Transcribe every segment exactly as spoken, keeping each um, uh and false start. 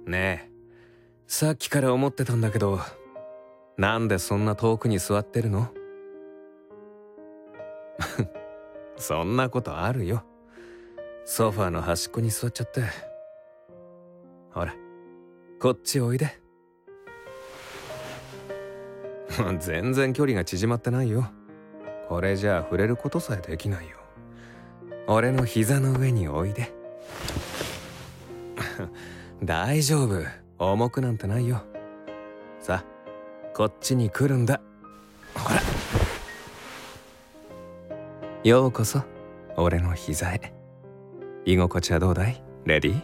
ねえ、さっきから思ってたんだけど、なんでそんな遠くに座ってるの？そんなことあるよ。ソファーの端っこに座っちゃって。ほら、こっちおいで。全然距離が縮まってないよ。これじゃあ触れることさえできないよ。俺の膝の上においで。大丈夫、重くなんてないよ。さあ、こっちに来るんだ。ほら、ようこそ俺の膝へ。居心地はどうだい、レディ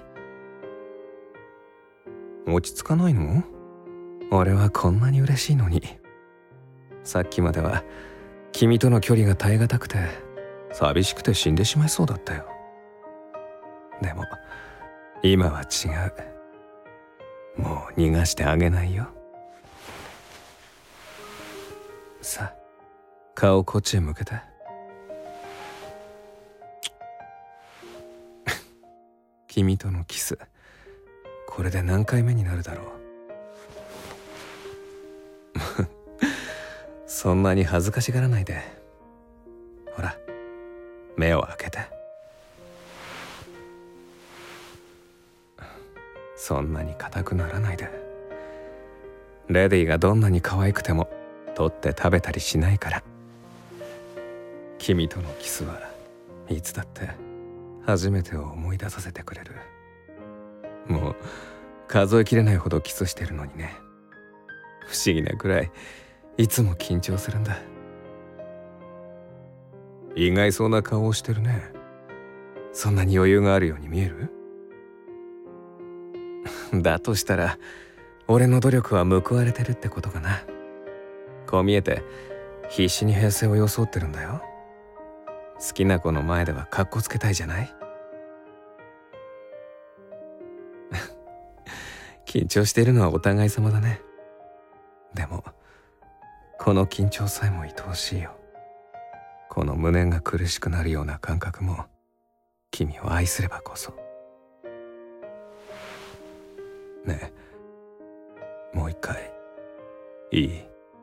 ー？落ち着かないの？俺はこんなに嬉しいのに。さっきまでは君との距離が耐え難くて寂しくて死んでしまいそうだったよ。でも今は違う。もう逃がしてあげないよ。さあ、顔こっちへ向けて。君とのキス、これで何回目になるだろう。そんなに恥ずかしがらないで。ほら、目を開けて。そんなに硬くならないで。レディがどんなに可愛くても取って食べたりしないから。君とのキスはいつだって初めてを思い出させてくれる。もう数えきれないほどキスしてるのにね。不思議なくらいいつも緊張するんだ。意外そうな顔をしてるね。そんなに余裕があるように見える？だとしたら俺の努力は報われてるってことかな。こう見えて必死に平静を装ってるんだよ。好きな子の前ではカッコつけたいじゃない？緊張しているのはお互い様だね。でもこの緊張さえも愛おしいよ。この胸が苦しくなるような感覚も君を愛すればこそ。ねえ、もう一回いい？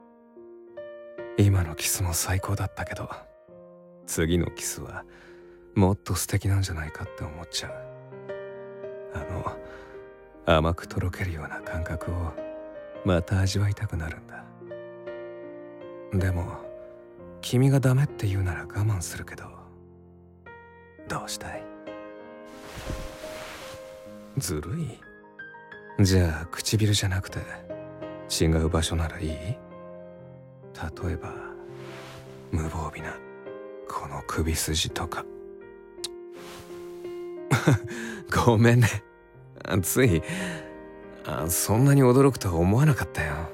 今のキスも最高だったけど、次のキスはもっと素敵なんじゃないかって思っちゃう。あの甘くとろけるような感覚をまた味わいたくなるんだ。でも君がダメって言うなら我慢するけど、どうしたい？ずるい？じゃあ唇じゃなくて違う場所ならいい？例えば無防備なこの首筋とか。ごめんね、ついあそんなに驚くとは思わなかったよ。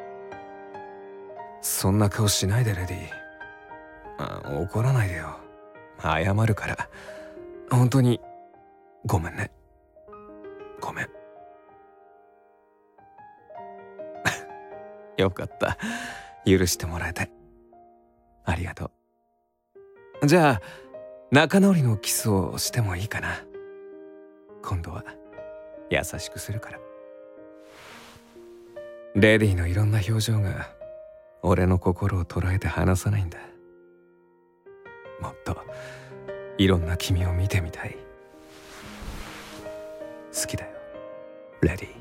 そんな顔しないでレディー。あ、怒らないでよ。謝るから。本当にごめんね。ごめん。よかった、許してもらえてありがとう。じゃあ仲直りのキスをしてもいいかな。今度は優しくするから。レディのいろんな表情が俺の心を捉えて離さないんだ。もっといろんな君を見てみたい。好きだよ、レディ。